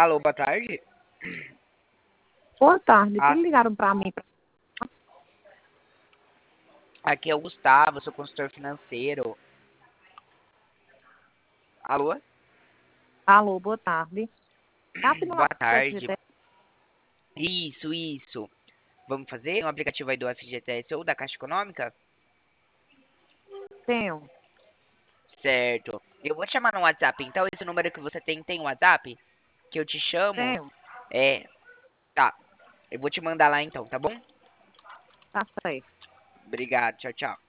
Alô, boa tarde. Boa tarde, Ah, que ligaram pra mim? aqui é o Gustavo, sou consultor financeiro. Alô? Alô, boa tarde. É a Boa simulação do tarde. FGTS? Isso. Vamos fazer um aplicativo aí do FGTS ou da Caixa Econômica? Tenho, Certo. Eu vou te chamar no WhatsApp, então esse número que você tem WhatsApp? Que eu te chamo? tenho, É, tá. Eu vou te mandar lá então, tá bom? tá certo. Obrigado, tchau, tchau.